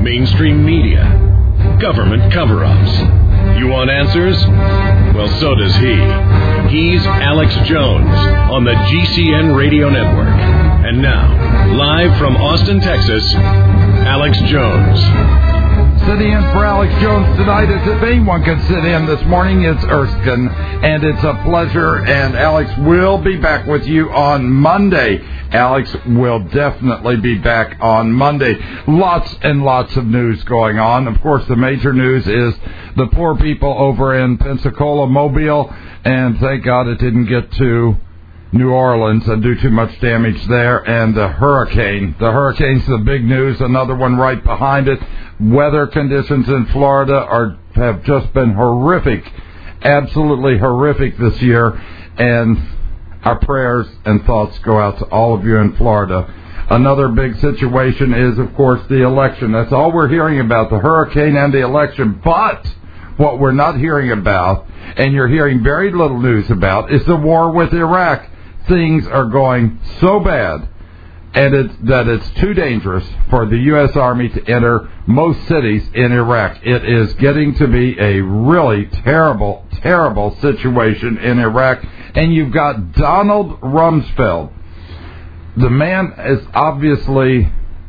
mainstream media, government cover-ups. You want answers? Well, so does he. He's Alex Jones on the GCN Radio Network. And now, live from Austin, Texas, Alex Jones. Sitting in for Alex Jones tonight, as if anyone can sit in this morning, it's Erskine, and it's a pleasure, and Alex will be back with you on Monday. Alex will definitely be back on Monday. Lots and lots of news going on. Of course, the major news is the poor people over in Pensacola, Mobile, and thank God it didn't get to New Orleans and do too much damage there. And the hurricane. The hurricane's the big news. Another one right behind it. Weather conditions in Florida have just been horrific, absolutely horrific this year. And our prayers and thoughts go out to all of you in Florida. Another big situation is, of course, the election. That's all we're hearing about, the hurricane and the election. But what we're not hearing about, and you're hearing very little news about, is the war with Iraq. Things are going so bad and it's too dangerous for the U.S. Army to enter most cities in Iraq. It is getting to be a really terrible, terrible situation in Iraq. And you've got Donald Rumsfeld. The man is obviously,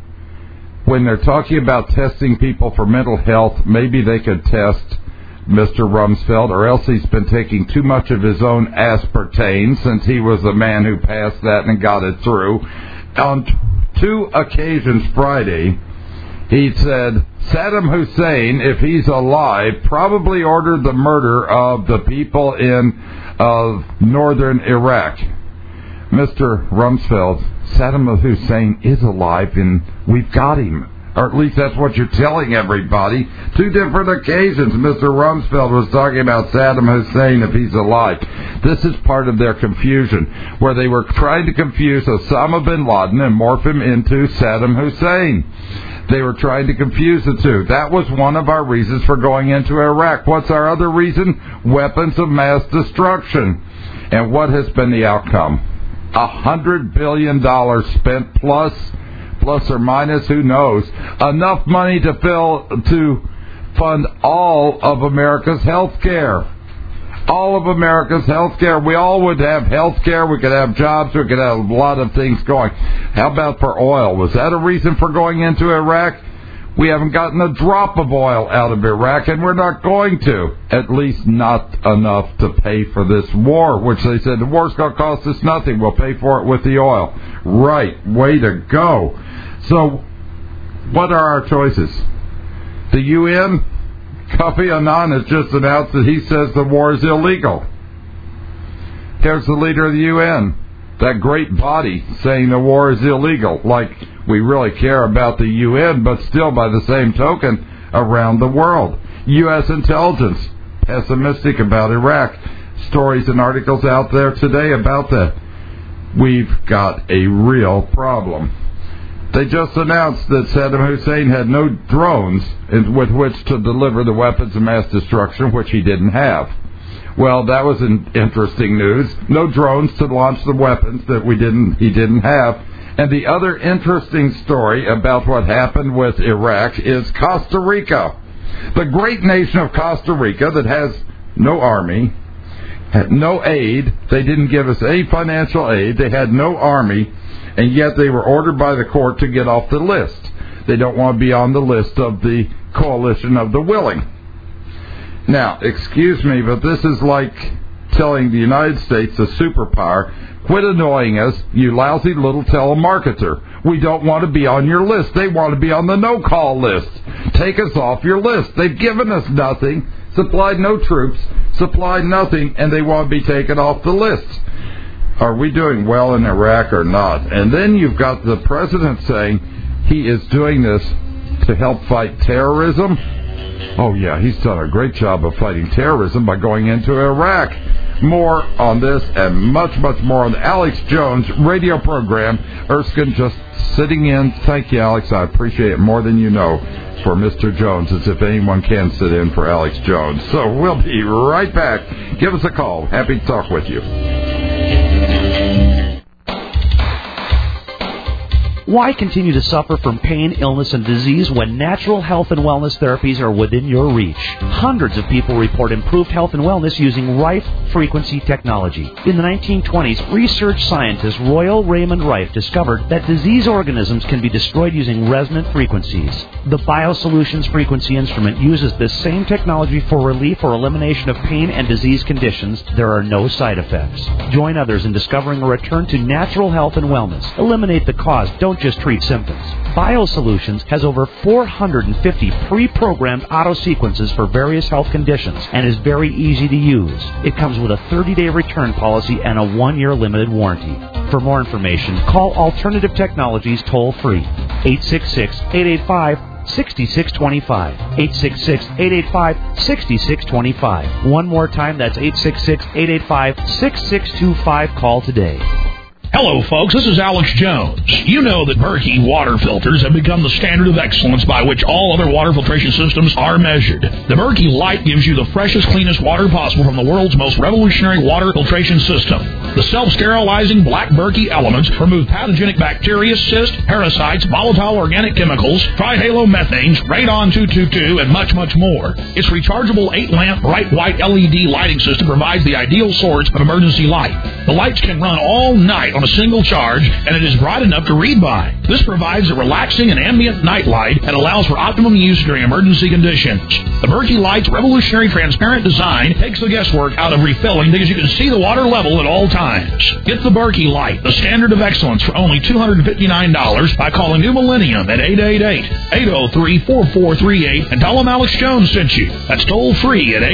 when they're talking about testing people for mental health, maybe they could test Mr. Rumsfeld, or else he's been taking too much of his own aspartame, since he was the man who passed that and got it through. On two occasions Friday, he said Saddam Hussein, if he's alive, probably ordered the murder of the people in northern Iraq. Mr. Rumsfeld, Saddam Hussein is alive, and we've got him. Or at least that's what you're telling everybody. Two different occasions, Mr. Rumsfeld was talking about Saddam Hussein if he's alive. This is part of their confusion, where they were trying to confuse Osama bin Laden and morph him into Saddam Hussein. They were trying to confuse the two. That was one of our reasons for going into Iraq. What's our other reason? Weapons of mass destruction. And what has been the outcome? $100 billion spent plus or minus, who knows? Enough money to fund all of America's health care. All of America's health care. We all would have health care. We could have jobs. We could have a lot of things going. How about for oil? Was that a reason for going into Iraq? We haven't gotten a drop of oil out of Iraq, and we're not going to. At least not enough to pay for this war, which they said the war's going to cost us nothing. We'll pay for it with the oil. Right. Way to go. So, what are our choices? The UN? Kofi Annan has just announced that he says the war is illegal. Here's the leader of the UN, that great body, saying the war is illegal. Like we really care about the UN, but still by the same token, around the world. U.S. intelligence, pessimistic about Iraq. Stories and articles out there today about that. We've got a real problem. They just announced that Saddam Hussein had no drones with which to deliver the weapons of mass destruction, which he didn't have. Well, that was interesting news. No drones to launch the weapons that he didn't have. And the other interesting story about what happened with Iraq is Costa Rica. The great nation of Costa Rica that has no army, had no aid. They didn't give us any financial aid. They had no army. And yet they were ordered by the court to get off the list. They don't want to be on the list of the coalition of the willing. Now, excuse me, but this is like telling the United States, a superpower, quit annoying us, you lousy little telemarketer. We don't want to be on your list. They want to be on the no-call list. Take us off your list. They've given us nothing, supplied no troops, supplied nothing, and they want to be taken off the list. Are we doing well in Iraq or not? And then you've got the president saying he is doing this to help fight terrorism. Oh, yeah, he's done a great job of fighting terrorism by going into Iraq. More on this and much, much more on the Alex Jones radio program. Erskine just sitting in. Thank you, Alex. I appreciate it more than you know for Mr. Jones, as if anyone can sit in for Alex Jones. So we'll be right back. Give us a call. Happy to talk with you. Why continue to suffer from pain, illness, and disease when natural health and wellness therapies are within your reach? Hundreds of people report improved health and wellness using Rife frequency technology. In the 1920s, research scientist Royal Raymond Rife discovered that disease organisms can be destroyed using resonant frequencies. The BioSolutions frequency instrument uses this same technology for relief or elimination of pain and disease conditions. There are no side effects. Join others in discovering a return to natural health and wellness. Eliminate the cause. Don't just treat symptoms. BioSolutions has over 450 pre-programmed auto sequences for various health conditions and is very easy to use. It comes with a 30-day return policy and a 1-year limited warranty. For more information, call Alternative Technologies toll-free, 866-885-6625, 866-885-6625. One more time, that's 866-885-6625. Call today. Hello, folks. This is Alex Jones. You know that Berkey water filters have become the standard of excellence by which all other water filtration systems are measured. The Berkey Light gives you the freshest, cleanest water possible from the world's most revolutionary water filtration system. The self-sterilizing black Berkey elements remove pathogenic bacteria, cysts, parasites, volatile organic chemicals, trihalomethanes, radon 222, and much, much more. Its rechargeable 8-lamp bright white LED lighting system provides the ideal source of emergency light. The lights can run all night on a single charge, and it is bright enough to read by. This provides a relaxing and ambient night light and allows for optimum use during emergency conditions. The Berkey Light's revolutionary transparent design takes the guesswork out of refilling because you can see the water level at all times. Get the Berkey Light, the standard of excellence, for only $259 by calling New Millennium at 888-803-4438 and tell them Alex Jones sent you. That's toll free at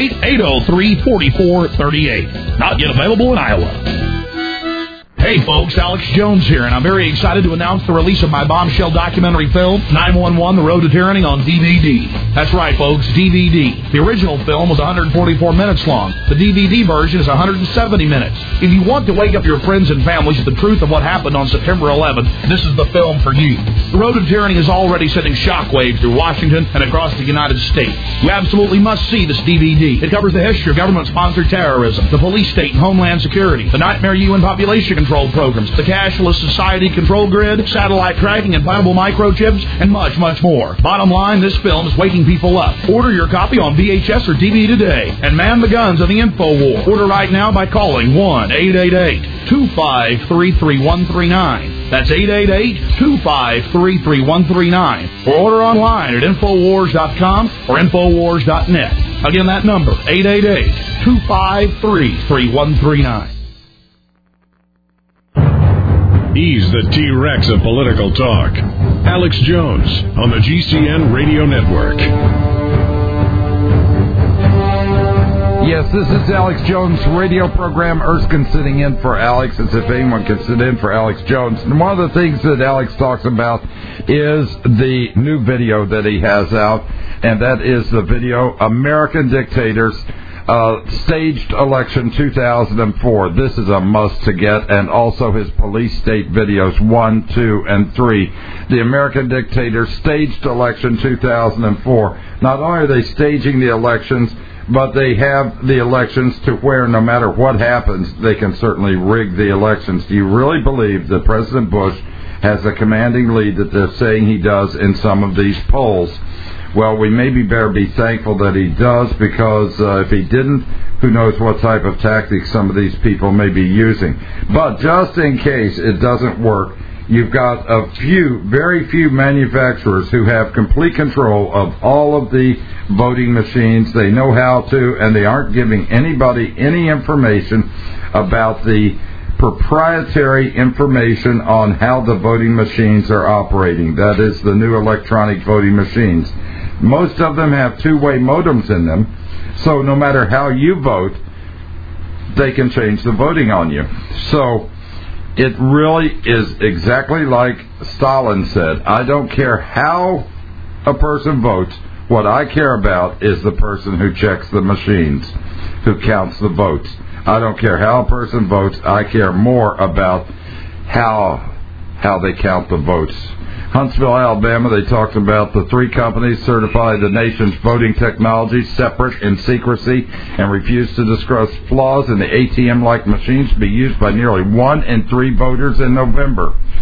888-803-4438. Not yet available in Iowa. Hey folks, Alex Jones here, and I'm very excited to announce the release of my bombshell documentary film, 911, The Road to Tyranny, on DVD. That's right, folks, DVD. The original film was 144 minutes long. The DVD version is 170 minutes. If you want to wake up your friends and families with the truth of what happened on September 11th, this is the film for you. The Road to Tyranny is already sending shockwaves through Washington and across the United States. You absolutely must see this DVD. It covers the history of government-sponsored terrorism, the police state and homeland security, the nightmare UN population control programs, the cashless society control grid, satellite tracking, implantable microchips, and much, much more. Bottom line, this film is waking people up. Order your copy on VHS or DVD today and man the guns of the info war. Order right now by calling 1-888-253-3139. That's 888-253-3139. Or order online at Infowars.com or Infowars.net. Again, that number, 888-253-3139. He's the T-Rex of political talk. Alex Jones on the GCN Radio Network. Yes, this is Alex Jones' radio program. Erskine sitting in for Alex, as if anyone can sit in for Alex Jones. And one of the things that Alex talks about is the new video that he has out, and that is the video, American Dictators, Staged Election 2004. This is a must to get, and also his police state videos 1, 2, and 3. The American Dictators Staged Election 2004. Not only are they staging the elections, but they have the elections to where no matter what happens, they can certainly rig the elections. Do you really believe that President Bush has a commanding lead that they're saying he does in some of these polls? Well, we maybe better be thankful that he does, because if he didn't, who knows what type of tactics some of these people may be using. But just in case it doesn't work, you've got a few, very few manufacturers who have complete control of all of the voting machines. They know how to, and they aren't giving anybody any information about the proprietary information on how the voting machines are operating. That is the new electronic voting machines. Most of them have two-way modems in them, so no matter how you vote, they can change the voting on you. So it really is exactly like Stalin said, I don't care how a person votes, what I care about is the person who checks the machines, who counts the votes. I don't care how a person votes, I care more about how they count the votes. Huntsville, Alabama, they talked about the 3 companies certify the nation's voting technology separate in secrecy and refuse to discuss flaws in the ATM-like machines to be used by nearly 1 in 3 voters in November.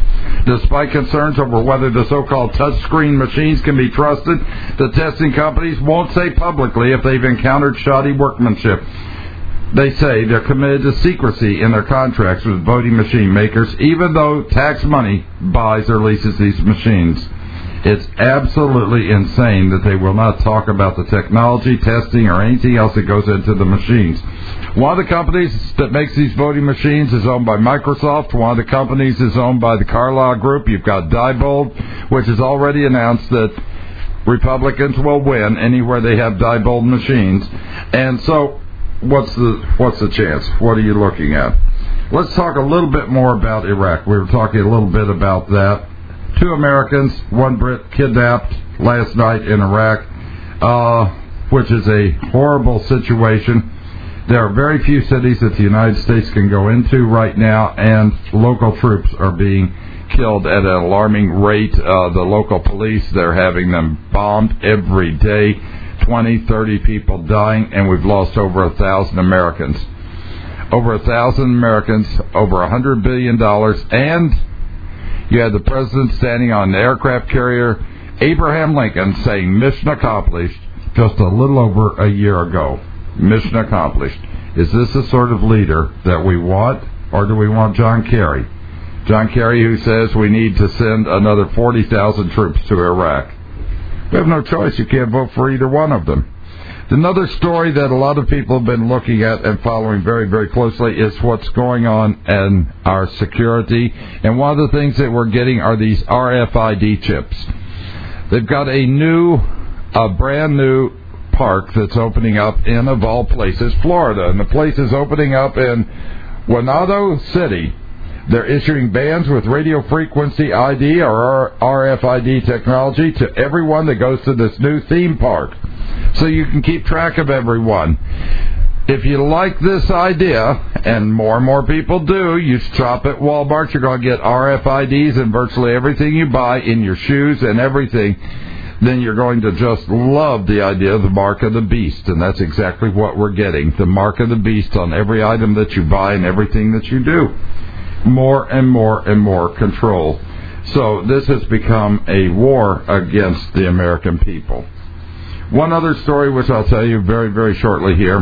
Despite concerns over whether the so-called touchscreen machines can be trusted, the testing companies won't say publicly if they've encountered shoddy workmanship. They say they're committed to secrecy in their contracts with voting machine makers, even though tax money buys or leases these machines. It's absolutely insane that they will not talk about the technology, testing, or anything else that goes into the machines. One of the companies that makes these voting machines is owned by Microsoft. One of the companies is owned by the Carlyle Group. You've got Diebold, which has already announced that Republicans will win anywhere they have Diebold machines. And so what's the chance? What are you looking at? Let's talk a little bit more about Iraq. We were talking a little bit about that. 2 Americans, 1 Brit kidnapped last night in Iraq, which is a horrible situation. There are very few cities that the United States can go into right now, and local troops are being killed at an alarming rate. The local police, they're having them bombed every day, 20, 30 people dying, and we've lost over 1,000 Americans. Over 1,000 Americans, over $100 billion, and you had the president standing on an aircraft carrier, Abraham Lincoln, saying mission accomplished just a little over a year ago. Mission accomplished. Is this the sort of leader that we want, or do we want John Kerry? John Kerry, who says we need to send another 40,000 troops to Iraq. We have no choice. You can't vote for either one of them. Another story that a lot of people have been looking at and following very, very closely is what's going on in our security. And one of the things that we're getting are these RFID chips. They've got a brand new park that's opening up in, of all places, Florida. And the place is opening up in Guanado City. They're issuing bans with radio frequency ID or RFID technology to everyone that goes to this new theme park, so you can keep track of everyone. If you like this idea, and more people do, you shop at Walmart, you're going to get RFIDs in virtually everything you buy, in your shoes and everything, then you're going to just love the idea of the mark of the beast. And that's exactly what we're getting, the mark of the beast on every item that you buy and everything that you do. More and more control. So this has become a war against the American people. One other story which I'll tell you very, very shortly here,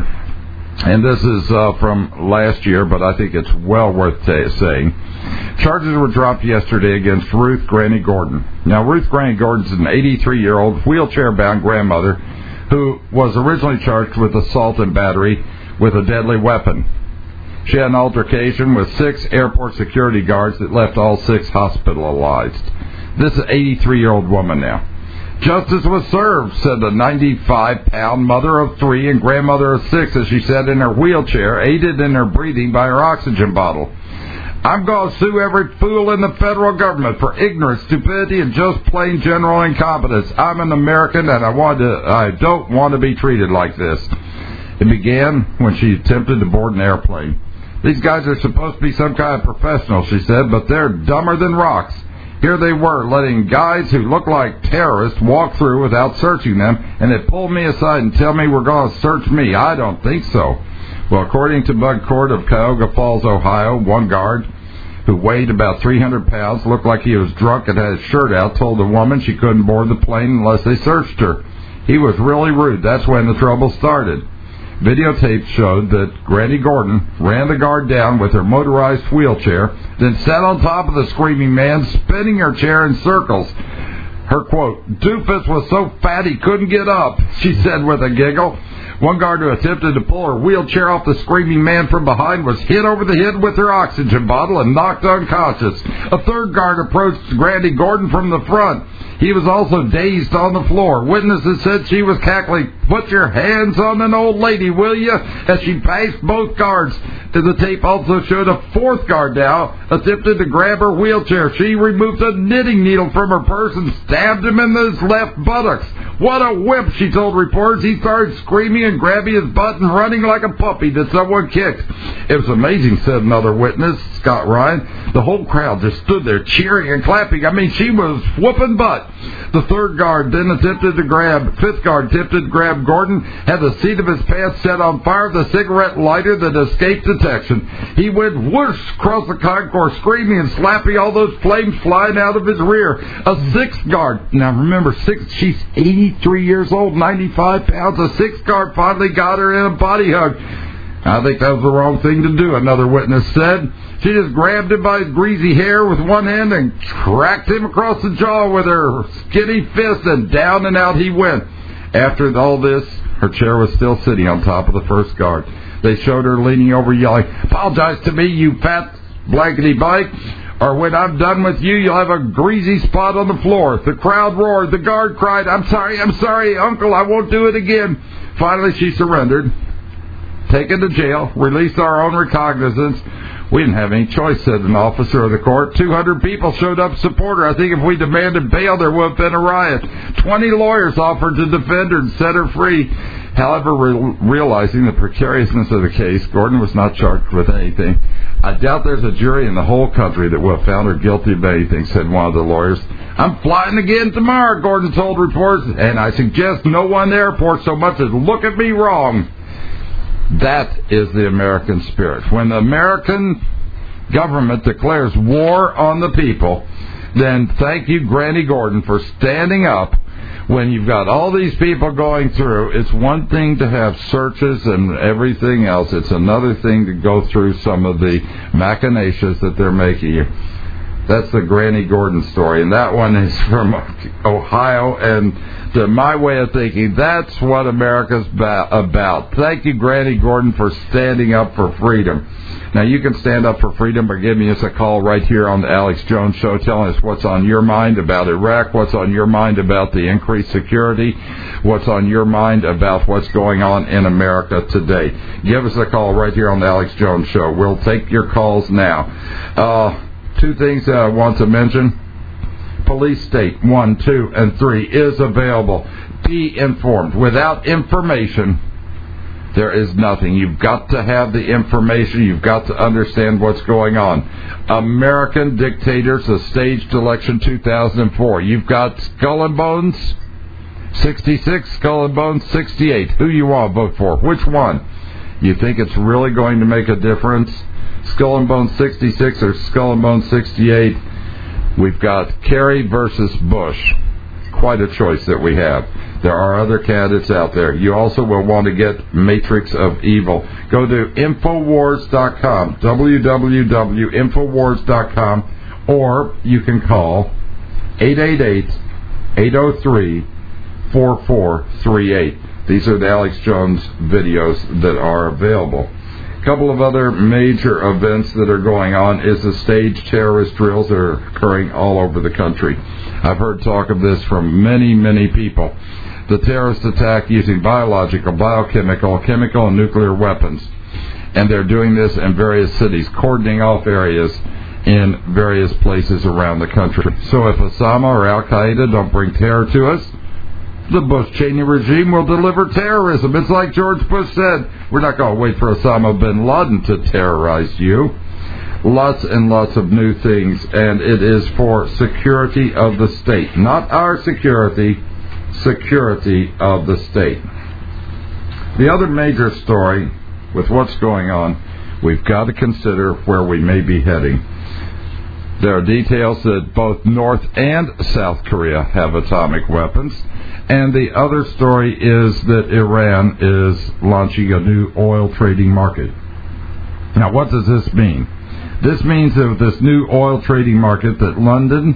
and this is from last year, but I think it's well worth saying. Charges were dropped yesterday against Ruth Granny Gordon. Now, Ruth Granny Gordon's an 83-year-old wheelchair-bound grandmother who was originally charged with assault and battery with a deadly weapon. She had an altercation with 6 airport security guards that left all 6 hospitalized. This is an 83-year-old woman now. Justice was served, said the 95-pound mother of 3 and grandmother of 6, as she sat in her wheelchair, aided in her breathing by her oxygen bottle. I'm going to sue every fool in the federal government for ignorance, stupidity, and just plain general incompetence. I'm an American, and I don't want to be treated like this. It began when she attempted to board an airplane. These guys are supposed to be some kind of professional, she said, but they're dumber than rocks. Here they were, letting guys who look like terrorists walk through without searching them, and they pulled me aside and tell me we're going to search me. I don't think so. Well, according to Bud Court of Cuyahoga Falls, Ohio, one guard who weighed about 300 pounds, looked like he was drunk and had his shirt out, told the woman she couldn't board the plane unless they searched her. He was really rude. That's when the trouble started. Videotape showed that Granny Gordon ran the guard down with her motorized wheelchair, then sat on top of the screaming man, spinning her chair in circles. Her, quote, doofus was so fat he couldn't get up, she said with a giggle. One guard who attempted to pull her wheelchair off the screaming man from behind was hit over the head with her oxygen bottle and knocked unconscious. A third guard approached Granny Gordon from the front. He was also dazed on the floor. Witnesses said she was cackling, "Put your hands on an old lady, will you?" as she passed both guards. The tape also showed a fourth guard now attempted to grab her wheelchair. She removed a knitting needle from her purse and stabbed him in his left buttocks. "What a wimp," she told reporters. He started screaming and grabbing his butt and running like a puppy that someone kicked. "It was amazing," said another witness, Scott Ryan. "The whole crowd just stood there cheering and clapping. I mean, she was whooping butt. The third guard then attempted to grab. Fifth guard attempted to grab Gordon, had the seat of his pants set on fire with a cigarette lighter that escaped detection. He went whoosh across the concourse, screaming and slapping all those flames flying out of his rear. A sixth guard, now remember, she's 83 years old, 95 pounds. A sixth guard finally got her in a body hug. I think that was the wrong thing to do, another witness said. She just grabbed him by his greasy hair with one hand and cracked him across the jaw with her skinny fist, and down and out he went. After all this, her chair was still sitting on top of the first guard. They showed her leaning over, yelling, "Apologize to me, you fat blankety bike, or when I'm done with you, you'll have a greasy spot on the floor." The crowd roared. The guard cried, I'm sorry, Uncle, I won't do it again." Finally, she surrendered, taken to jail, released our own recognizance. "We didn't have any choice," said an officer of the court. 200 people showed up to support her. I think if we demanded bail, there would have been a riot. 20 lawyers offered to defend her and set her free. However, realizing the precariousness of the case, Gordon was not charged with anything. "I doubt there's a jury in the whole country that would have found her guilty of anything," said one of the lawyers. "I'm flying again tomorrow," Gordon told reporters, "and I suggest no one in the airport so much as look at me wrong." That is the American spirit. When the American government declares war on the people, then thank you, Granny Gordon, for standing up. When you've got all these people going through, it's one thing to have searches and everything else. It's another thing to go through some of the machinations that they're making you. That's the Granny Gordon story, and that one is from Ohio, and to my way of thinking, that's what America's about. Thank you, Granny Gordon, for standing up for freedom. Now, you can stand up for freedom by giving us a call right here on the Alex Jones Show, telling us what's on your mind about Iraq, what's on your mind about the increased security, what's on your mind about what's going on in America today. Give us a call right here on the Alex Jones Show. We'll take your calls now. Two things that I want to mention. Police State 1, 2, and 3 is available. Be informed. Without information, there is nothing. You've got to have the information. You've got to understand what's going on. American Dictators, a staged election 2004. You've got Skull and Bones 66, Skull and Bones 68. Who you want to vote for? Which one? You think it's really going to make a difference? Skull and Bones 66 or Skull and Bones 68? We've got Kerry versus Bush. Quite a choice that we have. There are other candidates out there. You also will want to get Matrix of Evil. Go to Infowars.com, www.infowars.com, or you can call 888-803-4438. These are the Alex Jones videos that are available. A couple of other major events that are going on is the staged terrorist drills that are occurring all over the country. I've heard talk of this from many, many people. The terrorist attack using biological, biochemical, chemical, and nuclear weapons. And they're doing this in various cities, cordoning off areas in various places around the country. So if Osama or Al-Qaeda don't bring terror to us, the Bush-Cheney regime will deliver terrorism. It's like George Bush said, we're not going to wait for Osama bin Laden to terrorize you. Lots and lots of new things, and it is for security of the state. Not our security, security of the state. The other major story with what's going on, we've got to consider where we may be heading. There are details that both North and South Korea have atomic weapons. And the other story is that Iran is launching a new oil trading market. Now, what does this mean? This means that with this new oil trading market that London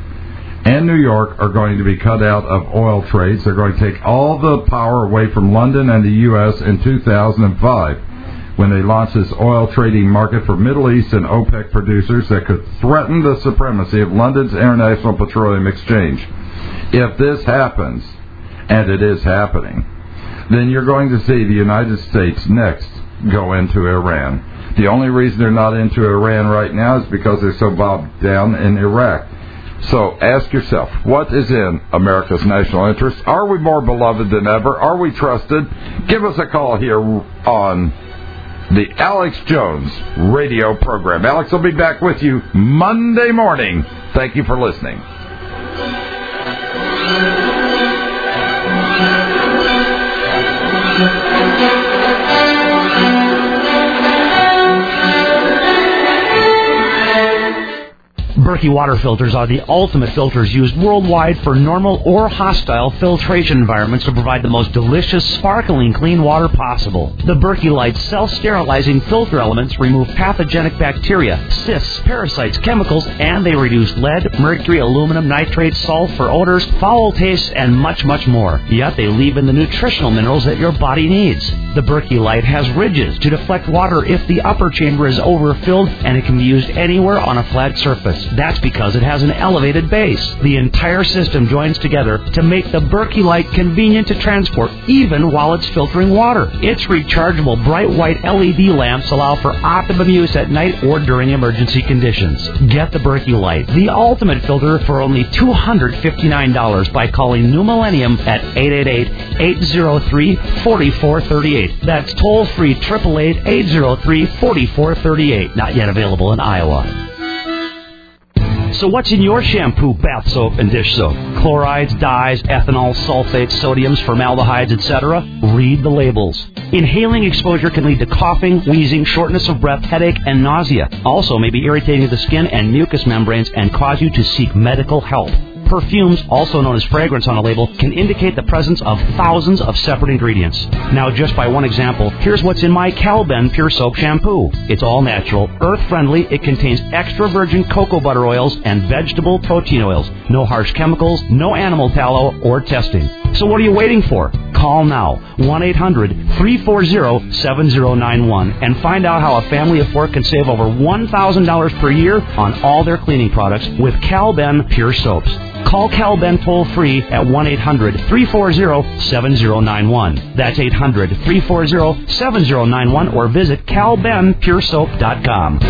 and New York are going to be cut out of oil trades. They're going to take all the power away from London and the U.S. in 2005 when they launched this oil trading market for Middle East and OPEC producers that could threaten the supremacy of London's International Petroleum Exchange. If this happens, and it is happening, then you're going to see the United States next go into Iran. The only reason they're not into Iran right now is because they're so bogged down in Iraq. So ask yourself, what is in America's national interest? Are we more beloved than ever? Are we trusted? Give us a call here on the Alex Jones radio program. Alex will be back with you Monday morning. Thank you for listening. Berkey water filters are the ultimate filters used worldwide for normal or hostile filtration environments to provide the most delicious, sparkling clean water possible. The Berkey Light self-sterilizing filter elements remove pathogenic bacteria, cysts, parasites, chemicals, and they reduce lead, mercury, aluminum, nitrates, sulfur, odors, foul tastes, and much, much more. Yet they leave in the nutritional minerals that your body needs. The Berkey Light has ridges to deflect water if the upper chamber is overfilled, and it can be used anywhere on a flat surface. That's because it has an elevated base. The entire system joins together to make the Berkey Light convenient to transport, even while it's filtering water. Its rechargeable bright white LED lamps allow for optimum use at night or during emergency conditions. Get the Berkey Light, the ultimate filter, for only $259 by calling New Millennium at 888-803-4438. That's toll-free 888-803-4438. Not yet available in Iowa. So what's in your shampoo, bath soap, and dish soap? Chlorides, dyes, ethanol, sulfates, sodiums, formaldehydes, etc.? Read the labels. Inhaling exposure can lead to coughing, wheezing, shortness of breath, headache, and nausea. Also may be irritating to the skin and mucous membranes and cause you to seek medical help. Perfumes, also known as fragrance on a label, can indicate the presence of thousands of separate ingredients. Now, just by one example, here's what's in my Calben Pure Soap Shampoo. It's all natural, earth-friendly. It contains extra virgin cocoa butter oils and vegetable protein oils. No harsh chemicals, no animal tallow or testing. So what are you waiting for? Call now, 1-800-340-7091, and find out how a family of four can save over $1,000 per year on all their cleaning products with Calben Pure Soaps. Call Calben toll-free at 1-800-340-7091. That's 800-340-7091, or visit calbenpuresoap.com.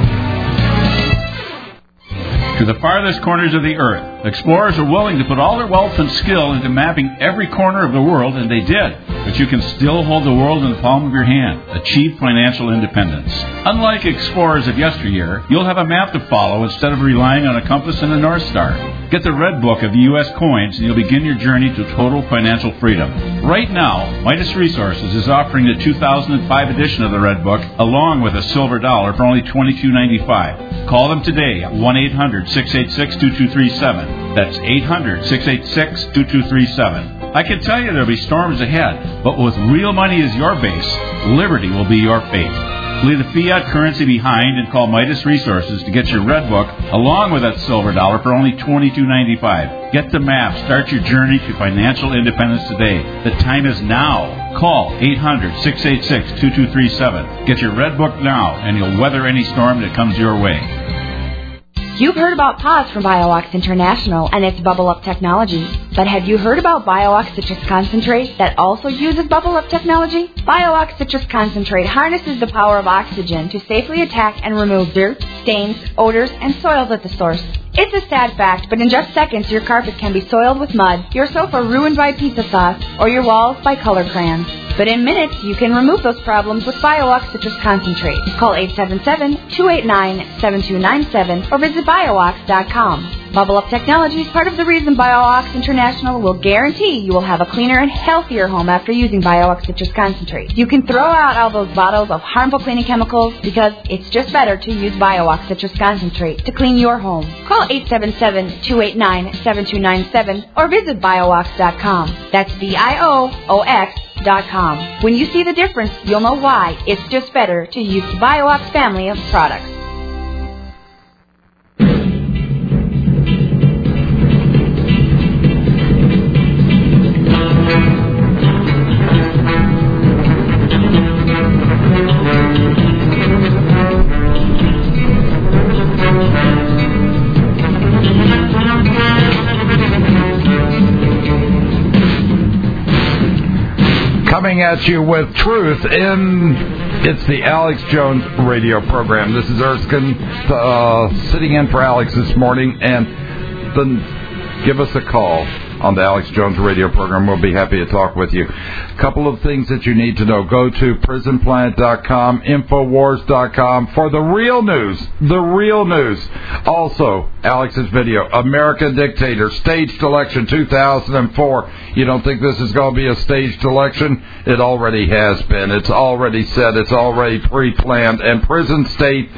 To the farthest corners of the earth, explorers are willing to put all their wealth and skill into mapping every corner of the world, and they did. But you can still hold the world in the palm of your hand. Achieve financial independence. Unlike explorers of yesteryear, you'll have a map to follow instead of relying on a compass and a North Star. Get the Red Book of U.S. coins, and you'll begin your journey to total financial freedom. Right now, Midas Resources is offering the 2005 edition of the Red Book, along with a silver dollar, for only $22.95. Call them today at 1-800-686-2237. That's 800-686-2237. I can tell you there'll be storms ahead, but with real money as your base, liberty will be your fate. Leave the fiat currency behind and call Midas Resources to get your Red Book along with that silver dollar for only $22.95. Get the map. Start your journey to financial independence today. The time is now. Call 800-686-2237. Get your Red Book now, and you'll weather any storm that comes your way. You've heard about PAWS from BioOx International and its Bubble Up technology. But have you heard about BioOx Citrus Concentrate that also uses Bubble Up technology? BioOx Citrus Concentrate harnesses the power of oxygen to safely attack and remove dirt, stains, odors, and soils at the source. It's a sad fact, but in just seconds, your carpet can be soiled with mud, your sofa ruined by pizza sauce, or your walls by color crayons. But in minutes, you can remove those problems with BioOx Citrus Concentrate. Call 877-289-7297 or visit BioOx.com. Bubble Up technology is part of the reason BioOx International will guarantee you will have a cleaner and healthier home after using BioOx Citrus Concentrate. You can throw out all those bottles of harmful cleaning chemicals because it's just better to use BioOx Citrus Concentrate to clean your home. Call 877-289-7297 or visit BioOx.com. That's BIOOX.com. When you see the difference, you'll know why it's just better to use the BioOx family of products. Coming at you with truth it's the Alex Jones radio program. This is Erskine sitting in for Alex this morning, and then give us a call. on the Alex Jones radio program. We'll be happy to talk with you. A couple of things that you need to know. Go to prisonplanet.com, Infowars.com for the real news. The real news. Also, Alex's video, American Dictator, staged election 2004. You don't think this is going to be a staged election? It already has been. It's already said. It's already pre-planned. And Prison State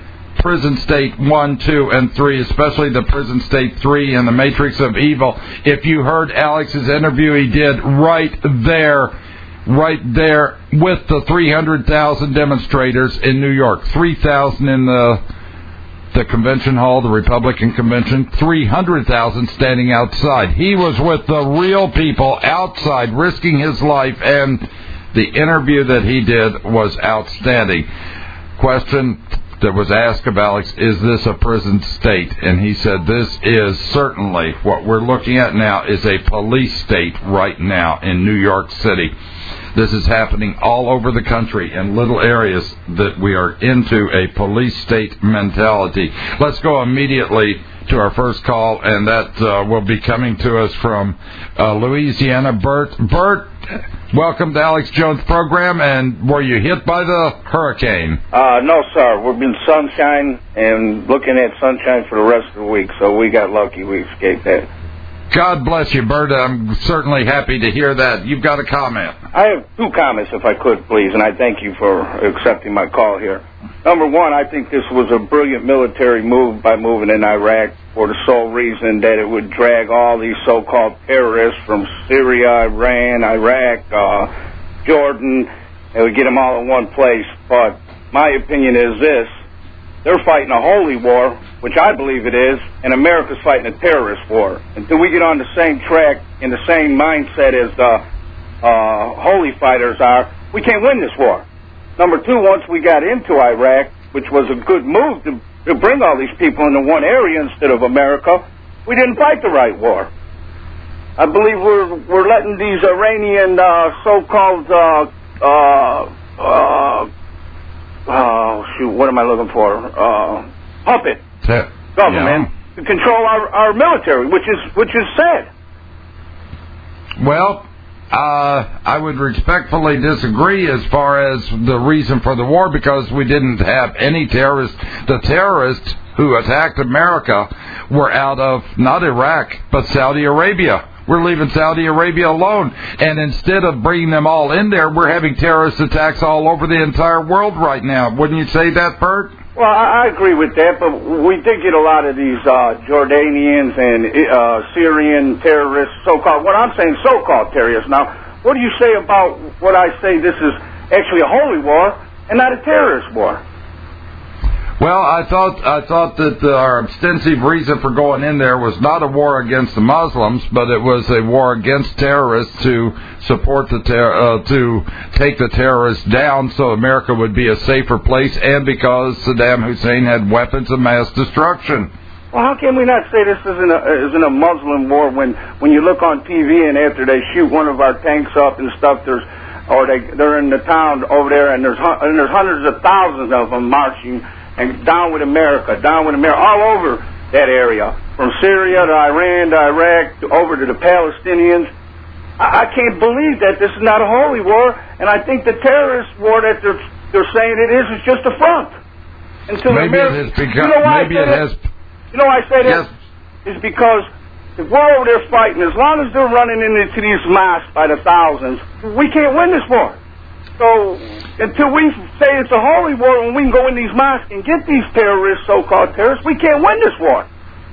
1, 2, and 3, especially the Prison State 3 and the Matrix of Evil. If you heard Alex's interview he did right there with the 300,000 demonstrators in New York, 3,000 in the convention hall, the Republican convention, 300,000 standing outside. He was with the real people outside risking his life, and the interview that he did was outstanding. Question that was asked of Alex, is this a prison state? And he said, this is certainly what we're looking at now is a police state right now in New York City. This is happening all over the country in little areas that we are into a police state mentality. Let's go immediately to our first call, and that will be coming to us from Louisiana. Bert, welcome to Alex Jones' program, and were you hit by the hurricane? No, sir. We've been sunshine and looking at sunshine for the rest of the week, so we got lucky. We escaped that. God bless you, Bert. I'm certainly happy to hear that. You've got a comment. I have two comments, if I could, please, and I thank you for accepting my call here. Number one, I think this was a brilliant military move by moving in Iraq for the sole reason that it would drag all these so-called terrorists from Syria, Iran, Iraq, Jordan, and would get them all in one place. But my opinion is this. They're fighting a holy war, which I believe it is, and America's fighting a terrorist war. Until we get on the same track, in the same mindset as the holy fighters are, we can't win this war. Number two, once we got into Iraq, which was a good move to bring all these people into one area instead of America, we didn't fight the right war. I believe we're letting these Iranian so-called what am I looking for? Puppet government to control our military, which is sad. Well, I would respectfully disagree as far as the reason for the war, because we didn't have any terrorists. The terrorists who attacked America were out of not Iraq but Saudi Arabia. We're leaving Saudi Arabia alone. And instead of bringing them all in there, we're having terrorist attacks all over the entire world right now. Wouldn't you say that, Bert? Well, I agree with that, but we did get a lot of these Jordanians and Syrian terrorists, so-called, what I'm saying so-called terrorists. Now, what do you say about what I say this is actually a holy war and not a terrorist war? Well, I thought that our extensive reason for going in there was not a war against the Muslims, but it was a war against terrorists to support to take the terrorists down, so America would be a safer place, and because Saddam Hussein had weapons of mass destruction. Well, how can we not say this isn't a Muslim war when you look on TV and after they shoot one of our tanks up and stuff, they're in the town over there and there's hundreds of thousands of them marching. And down with America, all over that area, from Syria to Iran to Iraq to over to the Palestinians. I can't believe that this is not a holy war, and I think the terrorist war that they're saying it is just a front. Until maybe America, it has become. Maybe it has. You know why I say that? Yes. Is because if we're over there fighting, as long as they're running into these mosques by the thousands, we can't win this war. So until we say it's a holy war and we can go in these mosques and get these terrorists, so-called terrorists, we can't win this war.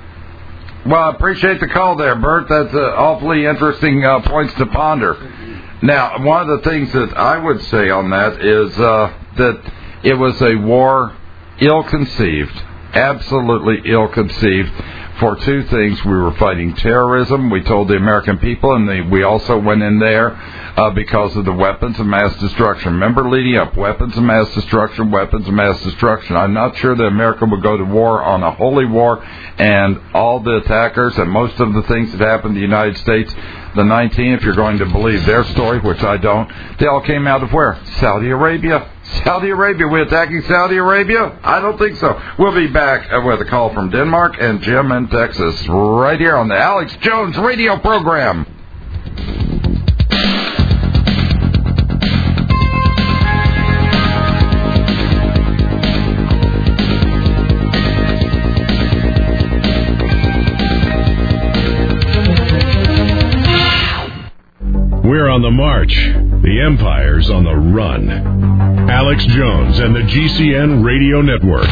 Well, I appreciate the call there, Bert. That's awfully interesting points to ponder. Now, one of the things that I would say on that is that it was a war ill-conceived, absolutely ill-conceived, for two things. We were fighting terrorism, we told the American people, and we also went in there because of the weapons of mass destruction. Remember, leading up, weapons of mass destruction, weapons of mass destruction. I'm not sure that America would go to war on a holy war, and all the attackers and most of the things that happened in the United States, the 19, if you're going to believe their story, which I don't, they all came out of where? Saudi Arabia. Saudi Arabia. We attacking Saudi Arabia? I don't think so. We'll be back with a call from Denmark and Jim in Texas right here on the Alex Jones radio program. We're on the march. The Empire's on the run. Alex Jones and the GCN Radio Network.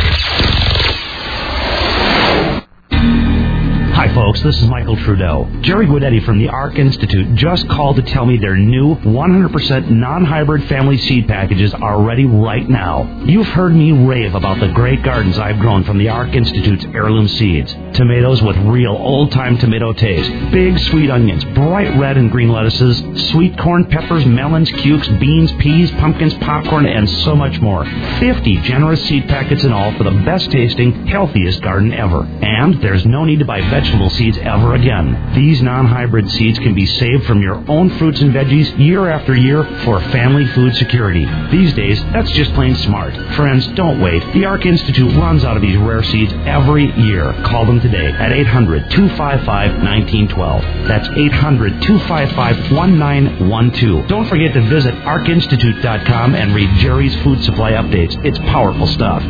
Hi, folks. This is Michael Trudeau. Jerry Guidetti from the ARC Institute just called to tell me their new 100% non-hybrid family seed packages are ready right now. You've heard me rave about the great gardens I've grown from the ARC Institute's heirloom seeds. Tomatoes with real old-time tomato taste. Big sweet onions, bright red and green lettuces, sweet corn, peppers, melons, cukes, beans, peas, pumpkins, popcorn, and so much more. 50 generous seed packets in all for the best-tasting, healthiest garden ever. And there's no need to buy vegetable seeds ever again. These non-hybrid seeds can be saved from your own fruits and veggies year after year for family food security. These days, that's just plain smart. Friends, don't wait. The ARC Institute runs out of these rare seeds every year. Call them today at 800-255-1912. That's 800-255-1912. Don't forget to visit arcinstitute.com and read Jerry's food supply updates. It's powerful stuff.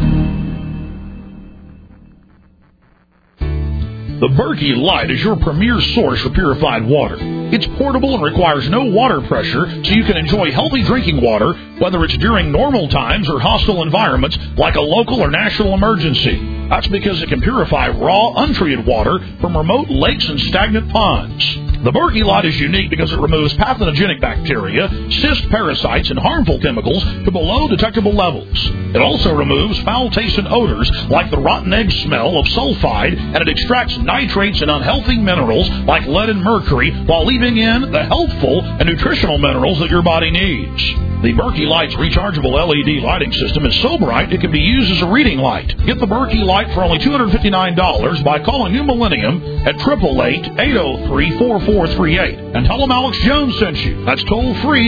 The Berkey Light is your premier source for purified water. It's portable and requires no water pressure, so you can enjoy healthy drinking water, whether it's during normal times or hostile environments like a local or national emergency. That's because it can purify raw, untreated water from remote lakes and stagnant ponds. The Berkey Light is unique because it removes pathogenic bacteria, cyst parasites, and harmful chemicals to below detectable levels. It also removes foul-tasting odors like the rotten egg smell of sulfide, and it extracts nitrates and unhealthy minerals like lead and mercury while leaving in the healthful and nutritional minerals that your body needs. The Berkey Light's rechargeable LED lighting system is so bright it can be used as a reading light. Get the Berkey Light for only $259 by calling New Millennium at 888-803-4438 and tell them Alex Jones sent you. That's toll-free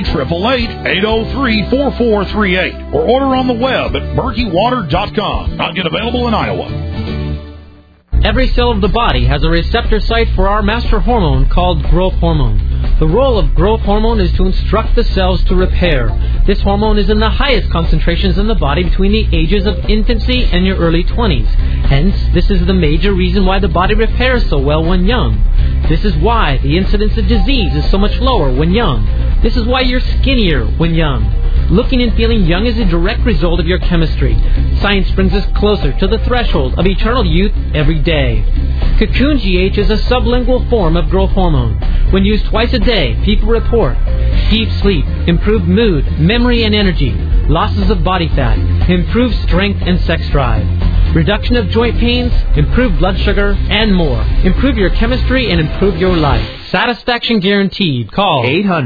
888-803-4438 or order on the web at berkeywater.com. Not yet available in Iowa. Every cell of the body has a receptor site for our master hormone called growth hormone. The role of growth hormone is to instruct the cells to repair. This hormone is in the highest concentrations in the body between the ages of infancy and your early 20s. Hence, this is the major reason why the body repairs so well when young. This is why the incidence of disease is so much lower when young. This is why you're skinnier when young. Looking and feeling young is a direct result of your chemistry. Science brings us closer to the threshold of eternal youth every day. Cocoon GH is a sublingual form of growth hormone. When used twice a day, people report deep sleep, improved mood, memory and energy, losses of body fat, improved strength and sex drive, reduction of joint pains, improved blood sugar, and more. Improve your chemistry and improve your life. Satisfaction guaranteed. Call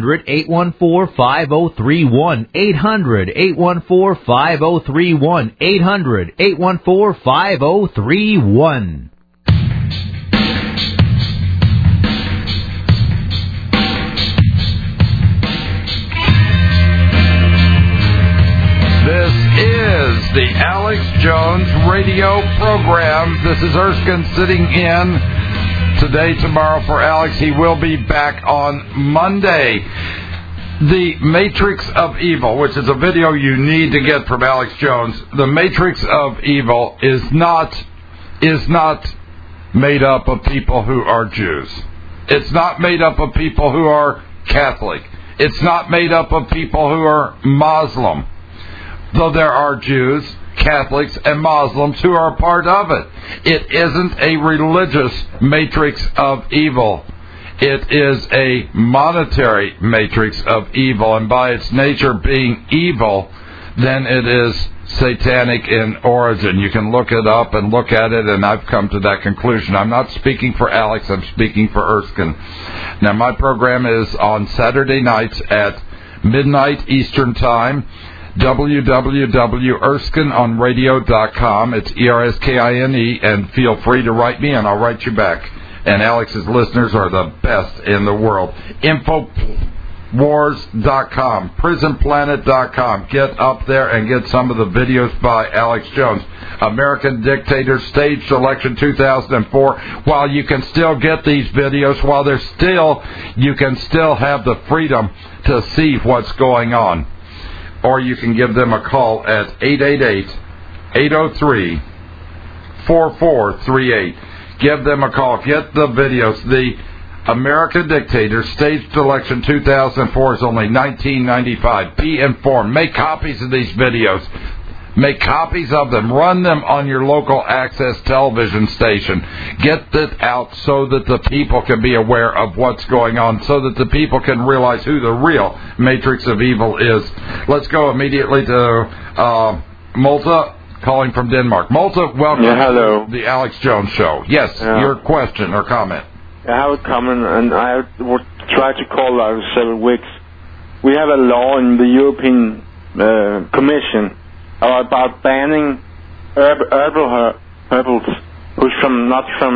800-814-5031. 800-814-5031. 800-814-5031. This is the Alex Jones radio program. This is Erskine sitting in today, tomorrow for Alex. He will be back on Monday. The Matrix of Evil, which is a video you need to get from Alex Jones. The Matrix of Evil is not made up of people who are Jews. It's not made up of people who are Catholic. It's not made up of people who are Muslim. Though there are Jews, Catholics, and Muslims who are a part of it. It isn't a religious matrix of evil. It is a monetary matrix of evil, and by its nature being evil, then it is satanic in origin. You can look it up and look at it, and I've come to that conclusion. I'm not speaking for Alex, I'm speaking for Erskine. Now, my program is on Saturday nights at midnight Eastern Time. www.erskineonradio.com. It's ERSKINE, and feel free to write me, and I'll write you back. And Alex's listeners are the best in the world. Info, PrisonWars.com, PrisonPlanet.com. Get up there and get some of the videos by Alex Jones. American Dictator Staged Election 2004. While you can still get these videos, you can still have the freedom to see what's going on. Or you can give them a call at 888-803-4438. Give them a call. Get the videos. The American Dictator Staged Election 2004 is only $19.95. Be informed. Make copies of these videos. Make copies of them. Run them on your local access television station. Get it out so that the people can be aware of what's going on, so that the people can realize who the real matrix of evil is. Let's go immediately to Malta, calling from Denmark. Malta, welcome to the Alex Jones Show. Yes, your question or comment. I have a comment, and I would try to call out several weeks. We have a law in the European Commission about banning herbals who's from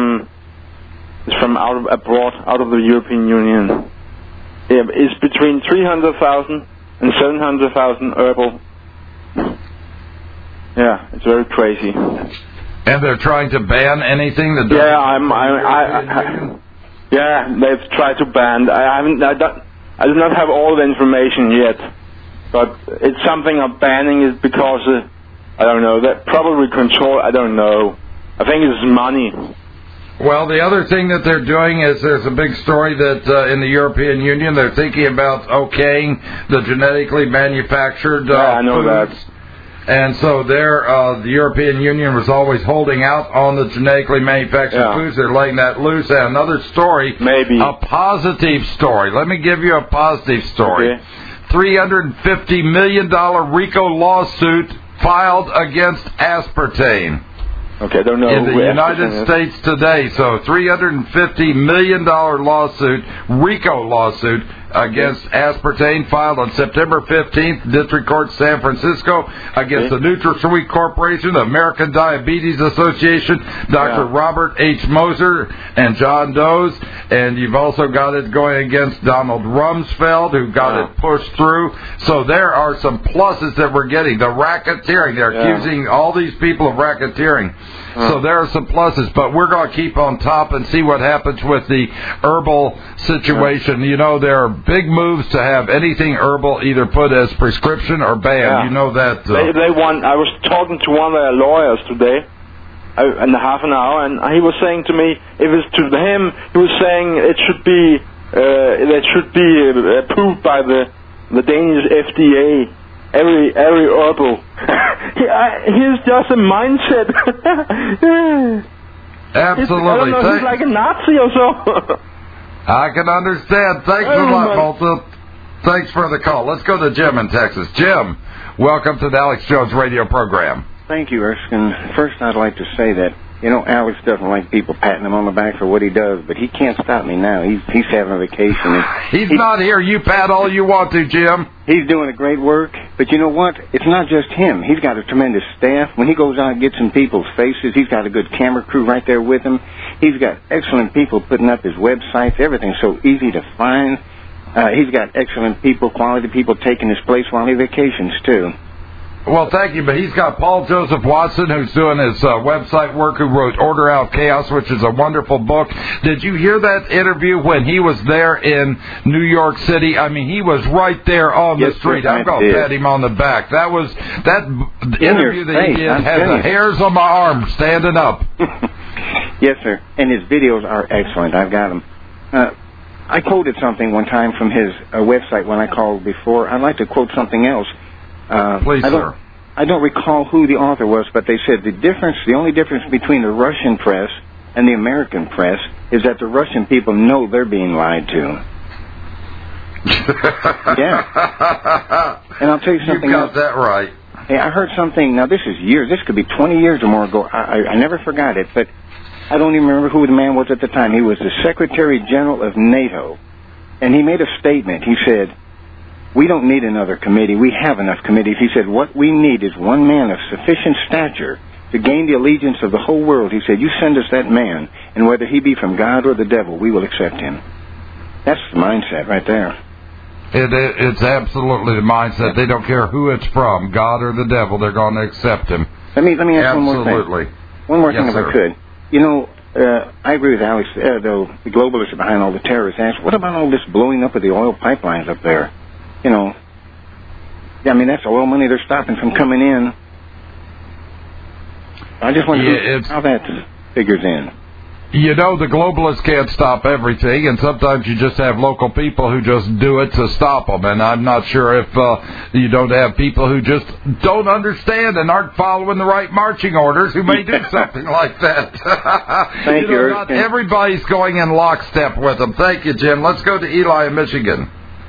abroad, out of the European Union. It's between 300,000 and 700,000 herbal. Yeah, it's very crazy. And they're trying to ban anything that yeah, they've tried to ban. I do not have all the information yet, but it's something of banning is because I don't know, that probably control. I don't know. I think it's money. Well, the other thing that they're doing is there's a big story that in the European Union they're thinking about okaying the genetically manufactured I know foods. that. And so the European Union was always holding out on the genetically manufactured foods. They're letting that loose. And another story, maybe a positive story. Let me give you a positive story. Okay. $350 million RICO lawsuit filed against aspartame. Okay, I don't know. In the United States today. So $350 million lawsuit, RICO lawsuit, against aspartame, filed on September 15th, District Court, San Francisco, against the NutraSweet Corporation, the American Diabetes Association, Dr. Robert H. Moser, and John Doe's. And you've also got it going against Donald Rumsfeld, who got it pushed through. So there are some pluses that we're getting. The racketeering, they're accusing all these people of racketeering. So there are some pluses, but we're going to keep on top and see what happens with the herbal situation. You know, there are big moves to have anything herbal either put as prescription or banned. You know that. They want. I was talking to one of their lawyers today in half an hour, and he was saying to me, if it's to him, he was saying it should be approved by the Danish FDA. Every herbal. He's just a mindset. Absolutely. I don't know, he's like a Nazi or so. I can understand. Thanks a lot, Malta. Thanks for the call. Let's go to Jim in Texas. Jim, welcome to the Alex Jones radio program. Thank you, Erskine. First, I'd like to say that, you know, Alex doesn't like people patting him on the back for what he does, but he can't stop me now. He's having a vacation. He's not here. You pat all you want to, Jim. He's doing a great work, but you know what? It's not just him. He's got a tremendous staff. When he goes out and gets in people's faces, he's got a good camera crew right there with him. He's got excellent people putting up his websites. Everything's so easy to find. He's got excellent people, quality people taking his place while he vacations, too. Well, thank you, but he's got Paul Joseph Watson, who's doing his website work, who wrote Order Out Chaos, which is a wonderful book. Did you hear that interview when he was there in New York City? I mean, he was right there on the street. I'm going to pat him on the back. That interview that he did had the hairs on my arm standing up. Yes, sir. And his videos are excellent. I've got them. I quoted something one time from his website when I called before. I'd like to quote something else. Please, sir. I don't recall who the author was, but they said the only difference between the Russian press and the American press is that the Russian people know they're being lied to. Yeah. And I'll tell you something else. You got that right. Hey, I heard something, now this is years, this could be 20 years or more ago. I never forgot it, but I don't even remember who the man was at the time. He was the Secretary General of NATO, and he made a statement. He said, "We don't need another committee. We have enough committees." He said, "What we need is one man of sufficient stature to gain the allegiance of the whole world." He said, "You send us that man, and whether he be from God or the devil, we will accept him." That's the mindset right there. It's absolutely the mindset. They don't care who it's from, God or the devil. They're going to accept him. Let me ask absolutely. one more thing. One more thing, if I could. You know, I agree with Alex. The globalists are behind all the terrorist acts. What about all this blowing up of the oil pipelines up there? You know, I mean, that's oil money they're stopping from coming in. I just wonder how that figures in. You know, the globalists can't stop everything, and sometimes you just have local people who just do it to stop them. And I'm not sure if you don't have people who just don't understand and aren't following the right marching orders who may do something like that. Thank you. Not everybody's going in lockstep with them. Thank you, Jim. Let's go to Eli in Michigan.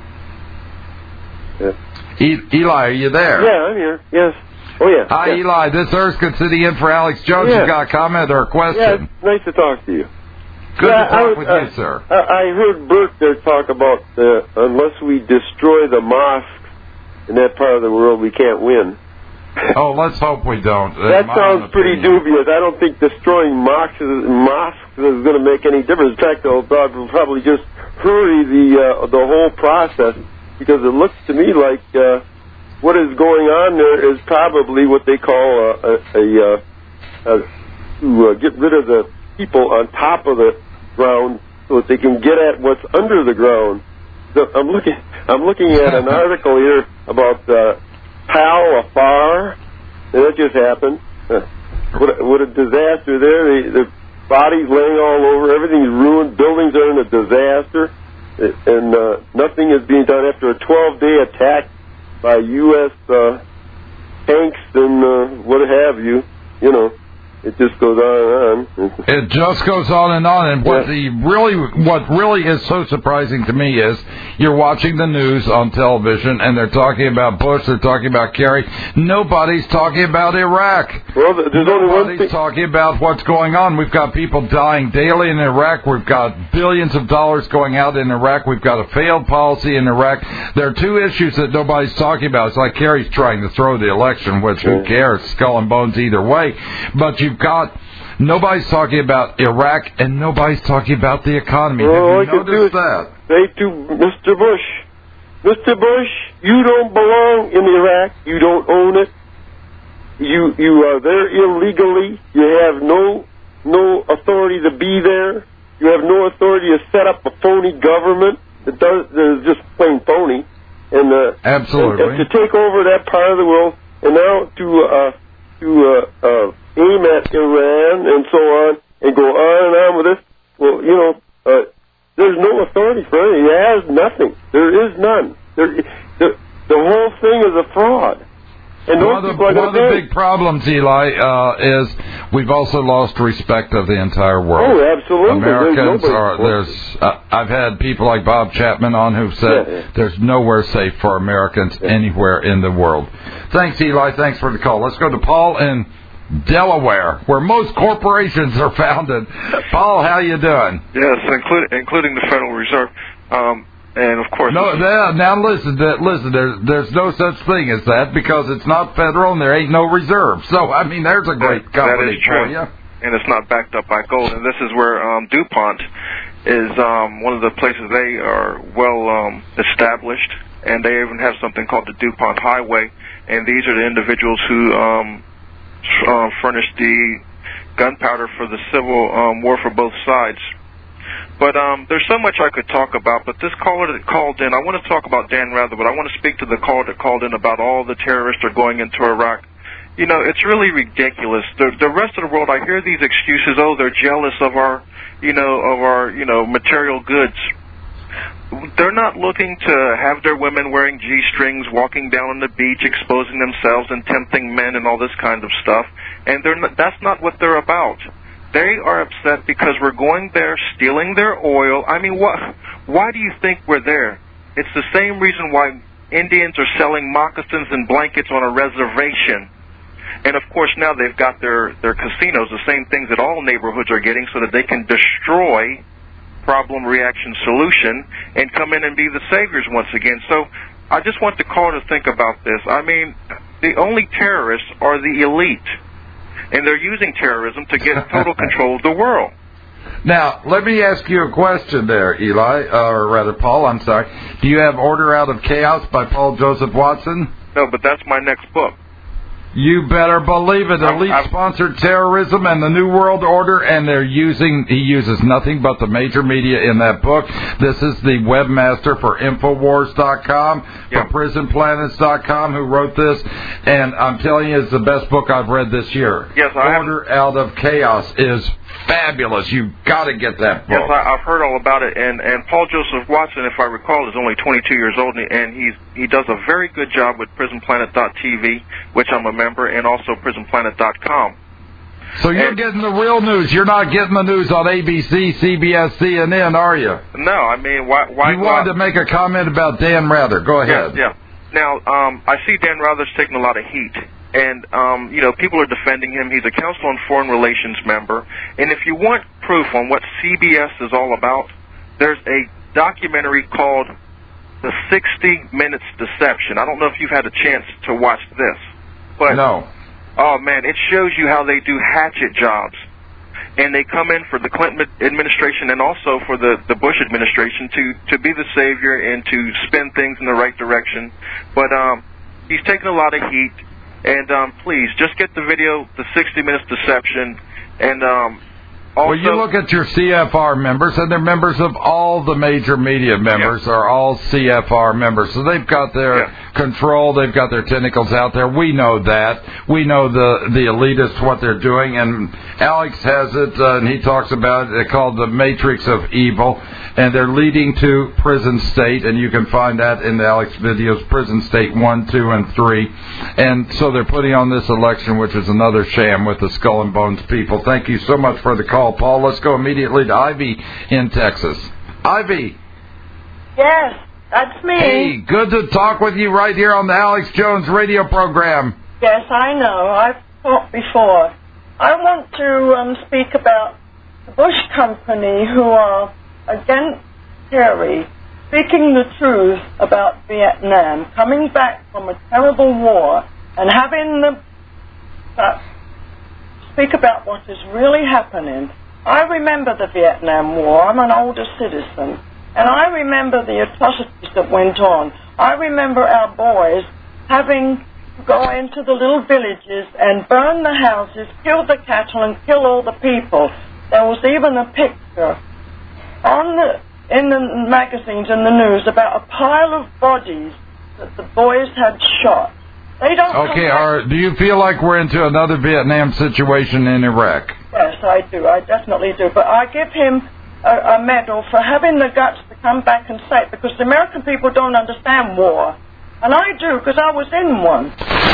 Yeah. Eli, are you there? Yeah, I'm here. Yes. Oh, yeah. Hi, yeah. Eli. This is Erskine sitting in for Alex Jones. Yeah. You got a comment or a question? Yeah, it's nice to talk to you. Good to talk with you, sir. I heard Bert there talk about unless we destroy the mosques in that part of the world, we can't win. Oh, let's hope we don't. That sounds pretty dubious. I don't think destroying mosques is going to make any difference. In fact, they'll probably just hurry the whole process, because it looks to me like what is going on there is probably what they call to get rid of the people on top of the ground so that they can get at what's under the ground. So I'm looking at an article here about Pal Afar, and that just happened. What a disaster there. The bodies laying all over, everything's ruined, buildings are in a disaster, and nothing is being done after a 12-day attack by U.S. tanks and what have you. You know, it just goes on and on. It just goes on, and what really is so surprising to me is you're watching the news on television, and they're talking about Bush, they're talking about Kerry. Nobody's talking about Iraq. Well, there's only one thing. Nobody's talking about what's going on. We've got people dying daily in Iraq. We've got billions of dollars going out in Iraq. We've got a failed policy in Iraq. There are two issues that nobody's talking about. It's like Kerry's trying to throw the election, which who cares? Skull and bones either way. But nobody's talking about Iraq, and nobody's talking about the economy. Well, have you noticed that? Say to Mr. Bush, you don't belong in Iraq. You don't own it. You are there illegally. You have no authority to be there. You have no authority to set up a phony government that is just plain phony. And absolutely. And to take over that part of the world, and now to aim at Iran and so on, and go on and on with this. Well, you know, there's no authority for it. It has nothing. There is none. The whole thing is a fraud. And one of the big problems, Eli, is we've also lost respect of the entire world. Oh, absolutely. Americans I've had people like Bob Chapman on who've said there's nowhere safe for Americans anywhere in the world. Thanks, Eli. Thanks for the call. Let's go to Paul in Delaware, where most corporations are founded. Paul, how you doing? Yes, including the Federal Reserve. And of course, now listen. There's no such thing as that, because it's not federal and there ain't no reserve. So I mean, there's a great company that is true. for you. And it's not backed up by gold. And this is where DuPont is one of the places they are well established, and they even have something called the DuPont Highway. And these are the individuals who furnish the gunpowder for the Civil War for both sides. But there's so much I could talk about, but this caller that called in, I want to talk about Dan Rather, but I want to speak to the caller that called in about all the terrorists are going into Iraq. You know, it's really ridiculous. The rest of the world, I hear these excuses, they're jealous of our material goods. They're not looking to have their women wearing G-strings, walking down on the beach, exposing themselves and tempting men and all this kind of stuff. And that's not what they're about. They are upset because we're going there, stealing their oil. I mean, why do you think we're there? It's the same reason why Indians are selling moccasins and blankets on a reservation. And, of course, now they've got their casinos, the same things that all neighborhoods are getting, so that they can destroy problem, reaction, solution, and come in and be the saviors once again. So I just want the caller to think about this. I mean, the only terrorists are the elite. And they're using terrorism to get total control of the world. Now, let me ask you a question there, Eli, or rather Paul, I'm sorry. Do you have Order Out of Chaos by Paul Joseph Watson? No, but that's my next book. You better believe it. Elite-sponsored terrorism and the New World Order, and he uses nothing but the major media in that book. This is the webmaster for Infowars.com, for PrisonPlanets.com, who wrote this, and I'm telling you, it's the best book I've read this year. Yes, Order Out of Chaos is fabulous. You've got to get that book. Yes, I've heard all about it, and Paul Joseph Watson, if I recall, is only 22 years old, and he does a very good job with PrisonPlanet.tv, which I'm a member, and also PrisonPlanet.com. So you're getting the real news. You're not getting the news on ABC, CBS, CNN, are you? No, I mean, why you wanted to make a comment about Dan Rather. Go ahead. Yeah. Now, I see Dan Rather's taking a lot of heat. And, people are defending him. He's a Council on Foreign Relations member. And if you want proof on what CBS is all about, there's a documentary called The 60 Minutes Deception. I don't know if you've had a chance to watch this. But, no. Oh, man, it shows you how they do hatchet jobs. And they come in for the Clinton administration and also for the Bush administration to be the savior and to spin things in the right direction. But he's taking a lot of heat. And please, just get the video, The 60 Minutes Deception, and also... Well, you look at your CFR members, and they're members of all the major media members are all CFR members. So they've got their control, they've got their tentacles out there. We know that. We know the elitists, what they're doing, and Alex has it, and he talks about it, called the Matrix of Evil, and they're leading to Prison State, and you can find that in the Alex videos, Prison State 1, 2, and 3. And so they're putting on this election, which is another sham with the Skull and Bones people. Thank you so much for the call, Paul. Let's go immediately to Ivy in Texas. Ivy. Yes, that's me. Hey, good to talk with you right here on the Alex Jones radio program. Yes, I know. I've talked before. I want to speak about the Bush Company, who are against Kerry, speaking the truth about Vietnam, coming back from a terrible war, and having speak about what is really happening. I remember the Vietnam War. I'm an older citizen. And I remember the atrocities that went on. I remember our boys having to go into the little villages and burn the houses, kill the cattle, and kill all the people. There was even a picture in the magazines and the news about a pile of bodies that the boys had shot. They don't. Okay, do you feel like we're into another Vietnam situation in Iraq? Yes, I do. I definitely do. But I give him a medal for having the guts to come back and say it, because the American people don't understand war. And I do, because I was in one.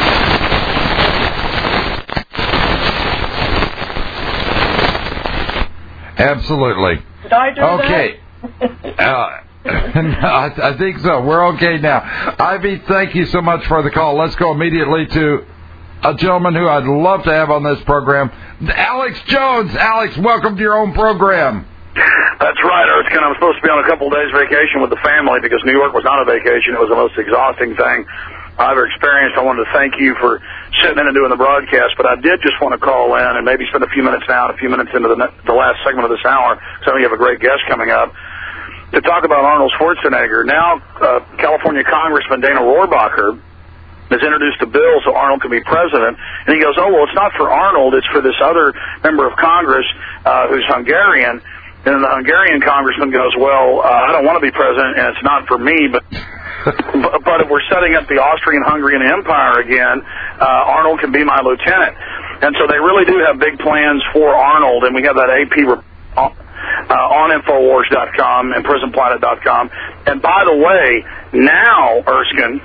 Absolutely. Did I do that? I think so. We're okay now. Ivy, thank you so much for the call. Let's go immediately to a gentleman who I'd love to have on this program, Alex Jones. Alex, welcome to your own program. That's right, Erskine. I'm supposed to be on a couple of days vacation with the family because New York was not a vacation. It was the most exhausting thing I've ever experienced. I wanted to thank you for sitting in and doing the broadcast, but I did just want to call in and maybe spend a few minutes now and a few minutes into the last segment of this hour, because I know you have a great guest coming up, to talk about Arnold Schwarzenegger. Now, California Congressman Dana Rohrabacher has introduced a bill so Arnold can be president, and he goes, oh, well, it's not for Arnold, it's for this other member of Congress who's Hungarian. And then the Hungarian congressman goes, well, I don't want to be president, and it's not for me, but if we're setting up the Austrian-Hungarian Empire again, Arnold can be my lieutenant. And so they really do have big plans for Arnold, and we have that AP on Infowars.com and PrisonPlanet.com. And by the way, now, Erskine,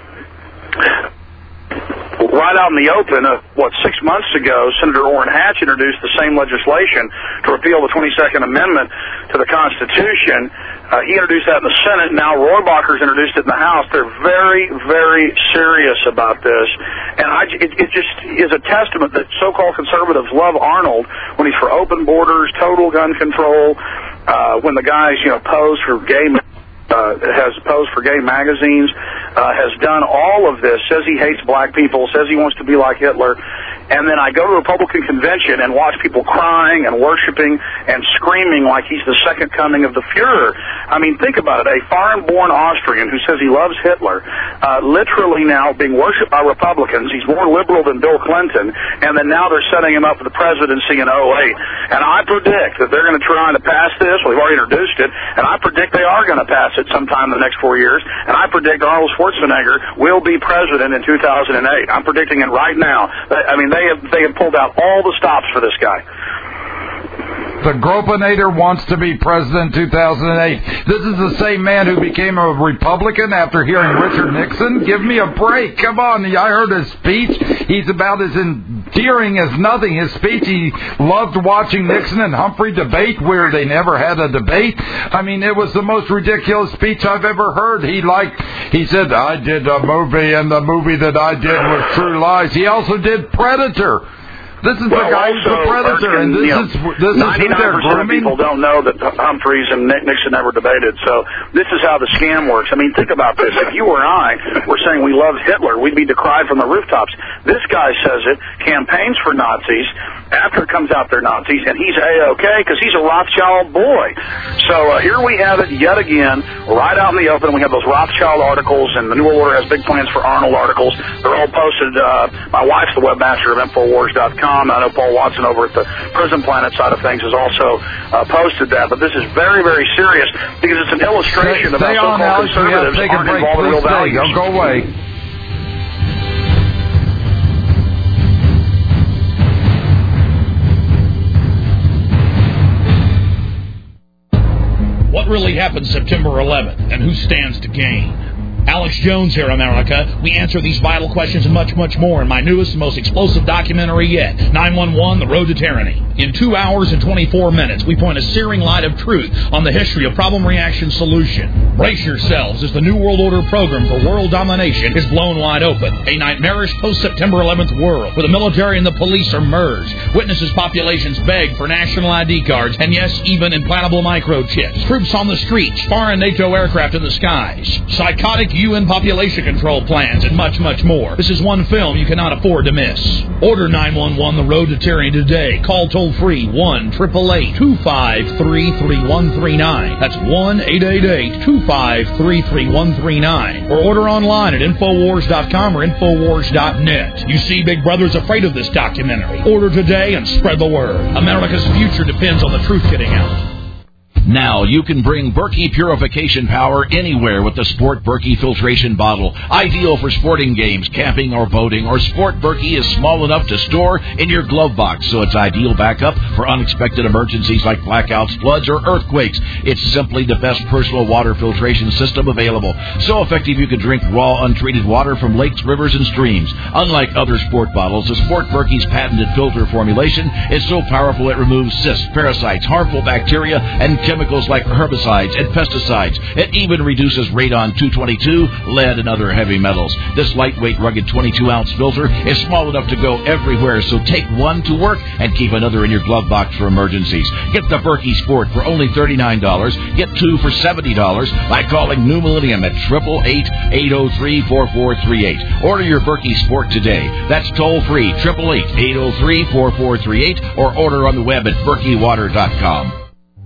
right out in the open, 6 months ago, Senator Orrin Hatch introduced the same legislation to repeal the 22nd Amendment to the Constitution. He introduced that in the Senate. Now Rohrabacher's introduced it in the House. They're very, very serious about this. And it just is a testament that so-called conservatives love Arnold when he's for open borders, total gun control, when the guys, pose for gay has posed for gay magazines. has done all of this, says he hates black people, says he wants to be like Hitler, and then I go to the Republican convention and watch people crying and worshiping and screaming like he's the second coming of the Fuhrer. I mean, think about it. A foreign-born Austrian who says he loves Hitler, literally now being worshipped by Republicans. He's more liberal than Bill Clinton, and then now they're setting him up for the presidency in 2008. And I predict that they're going to try to pass this. Well, they've already introduced it, and I predict they are going to pass it sometime in the next 4 years, and I predict Arnold Schwarzenegger will be president in 2008. I'm predicting it right now. I mean, they have pulled out all the stops for this guy. The Gropinator wants to be president in 2008. This is the same man who became a Republican after hearing Richard Nixon. Give me a break. Come on. I heard his speech. He's about as endearing as nothing. His speech, he loved watching Nixon and Humphrey debate where they never had a debate. I mean, it was the most ridiculous speech I've ever heard. He said, I did a movie, and the movie that I did was True Lies. He also did Predator. This is the guy who's the Predator, and this is who they're 99% of people don't know that Humphreys and Nixon never debated, so this is how the scam works. I mean, think about this. If you or I were saying we loved Hitler, we'd be decried from the rooftops. This guy says it, campaigns for Nazis, after it comes out they're Nazis, and he's A-OK because he's a Rothschild boy. So here we have it yet again, right out in the open. We have those Rothschild articles, and the New World Order has big plans for Arnold articles. They're all posted. My wife's the webmaster of Infowars.com. I know Paul Watson over at the Prison Planet side of things has also posted that. But this is very, very serious because it's an illustration of how so-called conservatives aren't involved in real values. Don't go away. What really happened September 11th, and who stands to gain? Alex Jones here, America. We answer these vital questions and much, much more in my newest and most explosive documentary yet, 911, The Road to Tyranny. In 2 hours and 24 minutes, we point a searing light of truth on the history of problem, reaction, solution. Brace yourselves as the New World Order program for world domination is blown wide open. A nightmarish post-September 11th world where the military and the police are merged. Witnesses populations beg for national ID cards, and yes, even implantable microchips. Troops on the streets, foreign NATO aircraft in the skies. Psychotic UN population control plans, and much, much more. This is one film you cannot afford to miss. Order 911 The Road to Tyranny today. Call toll-free 1-888-253-3139. That's 1-888-253-3139. Or order online at Infowars.com or Infowars.net. You see, Big Brother's afraid of this documentary. Order today and spread the word. America's future depends on the truth getting out. Now you can bring Berkey purification power anywhere with the Sport Berkey filtration bottle. Ideal for sporting games, camping, or boating. Or Sport Berkey is small enough to store in your glove box, so it's ideal backup for unexpected emergencies like blackouts, floods, or earthquakes. It's simply the best personal water filtration system available. So effective you can drink raw, untreated water from lakes, rivers, and streams. Unlike other sport bottles, the Sport Berkey's patented filter formulation is so powerful it removes cysts, parasites, harmful bacteria, and chemicals like herbicides and pesticides. It even reduces radon-222, lead, and other heavy metals. This lightweight, rugged 22-ounce filter is small enough to go everywhere, so take one to work and keep another in your glove box for emergencies. Get the Berkey Sport for only $39. Get two for $70 by calling New Millennium at 888-803-4438. Order your Berkey Sport today. That's toll-free, 888-803-4438, or order on the web at berkeywater.com.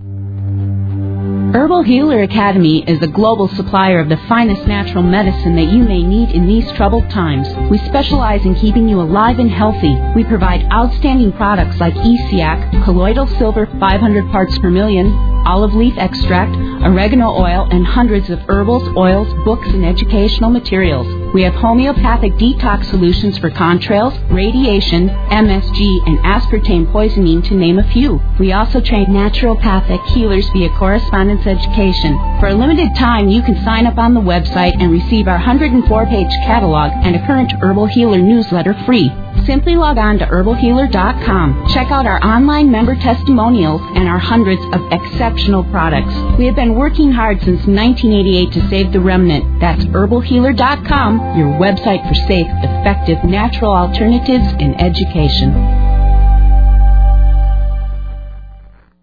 Herbal Healer Academy is the global supplier of the finest natural medicine that you may need in these troubled times. We specialize in keeping you alive and healthy. We provide outstanding products like ESIAC, colloidal silver 500 parts per million, olive leaf extract, oregano oil, and hundreds of herbals, oils, books, and educational materials. We have homeopathic detox solutions for contrails, radiation, MSG, and aspartame poisoning, to name a few. We also train naturopathic healers via correspondence education. For a limited time, you can sign up on the website and receive our 104-page catalog and a current Herbal Healer newsletter free. Simply log on to herbalhealer.com. Check out our online member testimonials and our hundreds of exceptional products. We have been working hard since 1988 to save the remnant. That's herbalhealer.com, your website for safe, effective, natural alternatives in education.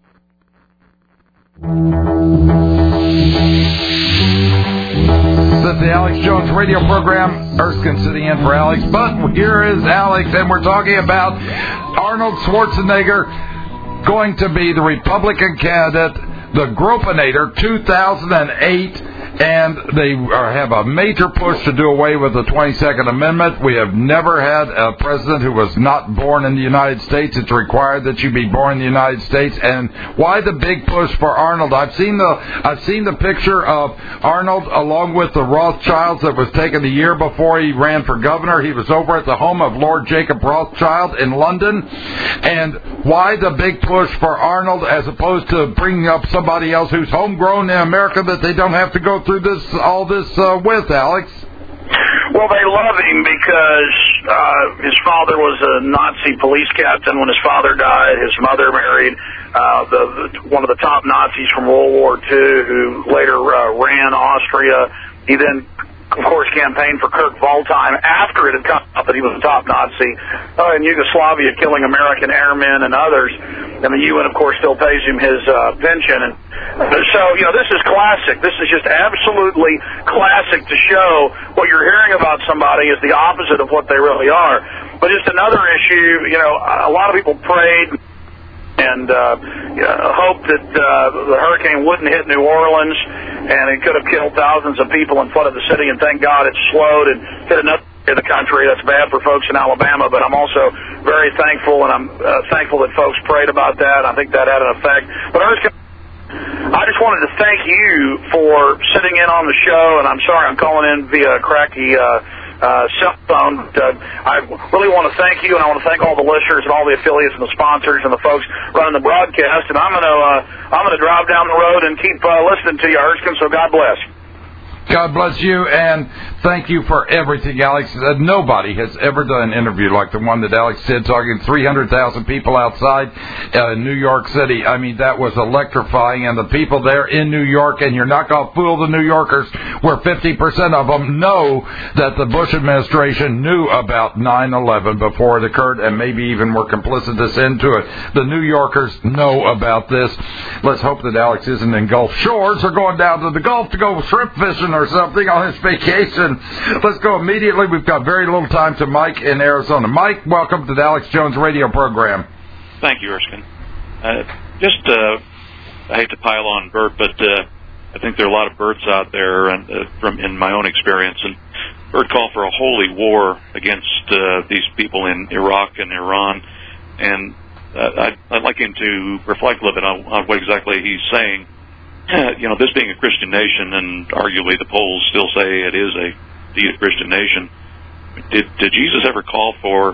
The the Alex Jones radio program. Erskine sitting in for Alex, but here is Alex, and we're talking about Arnold Schwarzenegger going to be the Republican candidate, the Gropinator 2008. And they have a major push to do away with the 22nd Amendment. We have never had a president who was not born in the United States. It's required that you be born in the United States. And why the big push for Arnold? I've seen the picture of Arnold along with the Rothschilds that was taken the year before he ran for governor. He was over at the home of Lord Jacob Rothschild in London. And why the big push for Arnold as opposed to bringing up somebody else who's homegrown in America that they don't have to go through all this with, Alex? Well, they love him because his father was a Nazi police captain when his father died. His mother married one of the top Nazis from World War II who later ran Austria. He then, of course, campaigned for Kurt Waldheim after it had come out that he was a top Nazi in Yugoslavia, killing American airmen and others. And the UN, of course, still pays him his pension. And so, this is classic. This is just absolutely classic to show what you're hearing about somebody is the opposite of what they really are. But just another issue, a lot of people prayed and hoped that the hurricane wouldn't hit New Orleans, and it could have killed thousands of people and flooded the city, and thank God it slowed and hit another in the country. That's bad for folks in Alabama, but I'm also very thankful, and I'm thankful that folks prayed about that. I think that had an effect. But I just wanted to thank you for sitting in on the show, and I'm sorry I'm calling in via a cracky cell phone. I really want to thank you, and I want to thank all the listeners and all the affiliates and the sponsors and the folks running the broadcast. And I'm gonna drive down the road and keep listening to you, Erskine. So God bless. God bless you, and thank you for everything, Alex. Nobody has ever done an interview like the one that Alex did, talking 300,000 people outside New York City. I mean, that was electrifying, and the people there in New York, and you're not going to fool the New Yorkers, where 50% of them know that the Bush administration knew about 9/11 before it occurred, and maybe even were complicit into it. The New Yorkers know about this. Let's hope that Alex isn't in Gulf Shores or going down to the Gulf to go shrimp fishing or something on his vacation. Let's go immediately. We've got very little time to Mike in Arizona. Mike, welcome to the Alex Jones radio program. Thank you, Erskine. I hate to pile on Bert, but I think there are a lot of Berts out there, and in my own experience. And Bert called for a holy war against these people in Iraq and Iran. And I'd like him to reflect a little bit on what exactly he's saying. This being a Christian nation, and arguably the polls still say it is a Christian nation, did Jesus ever call for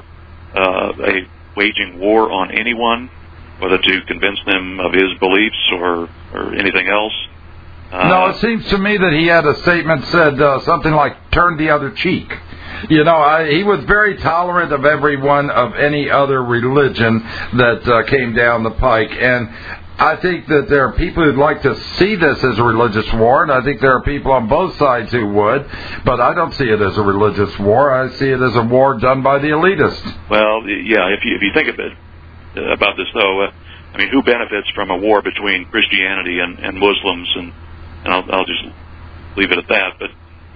a waging war on anyone, whether to convince them of his beliefs or anything else? No, it seems to me that he had a statement said something like, turn the other cheek. He was very tolerant of everyone of any other religion that came down the pike. And I think that there are people who'd like to see this as a religious war, and I think there are people on both sides who would, but I don't see it as a religious war. I see it as a war done by the elitists. Well, yeah, if you think about this, though, who benefits from a war between Christianity and Muslims? And I'll just leave it at that. But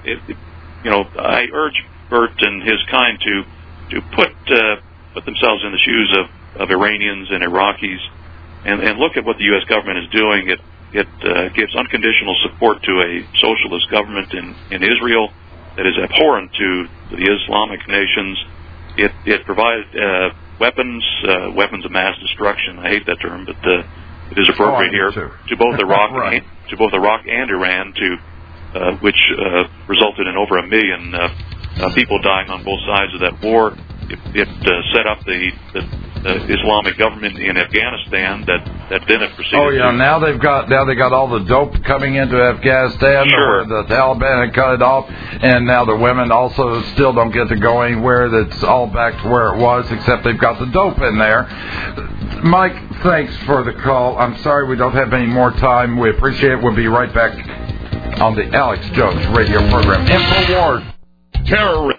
I urge Bert and his kind to put themselves in the shoes of Iranians and Iraqis. And look at what the U.S. government is doing. It gives unconditional support to a socialist government in Israel that is abhorrent to the Islamic nations. It provides weapons of mass destruction. I hate that term, but it is appropriate here to both Iraq right. To both Iraq and Iran, which resulted in over 1 million people dying on both sides of that war. It set up the Islamic government in Afghanistan that then it proceeded. Oh yeah, now they got all the dope coming into Afghanistan. Sure. Where the Taliban had cut it off, and now the women also still don't get to go anywhere. That's all back to where it was, except they've got the dope in there. Mike, thanks for the call. I'm sorry we don't have any more time. We appreciate it. We'll be right back on the Alex Jones radio program. InfoWars. Terror.